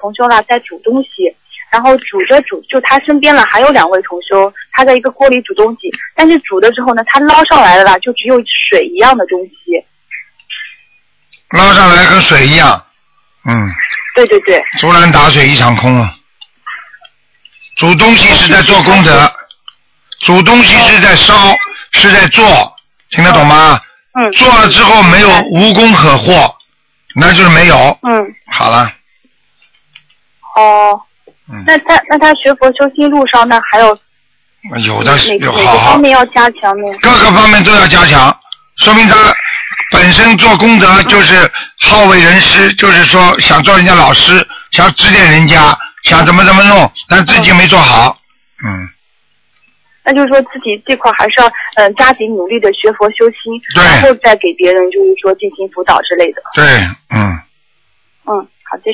同修啦在煮东西，然后煮着煮，就他身边了还有2位同修，他在一个锅里煮东西，但是煮的之后呢，他捞上来了啦，就只有水一样的东西。 捞上来跟水一样， 对对对。 竹篮打水一场空啊！煮东西是在做功德，煮东西是在烧，是在做，听得懂吗？做了之后没有无功可获，那就是没有。好了。 那他学佛修心路上，那还有有的哪个方面要加强呢？ 各个方面都要加强，说明他本身做功德就是好为人师，就是说想做人家老师，想指点人家，想怎么弄，但自己没做好。 那就是说自己这块还是要加紧努力的学佛修心， 对， 然后再给别人就是说进行辅导之类的。 对，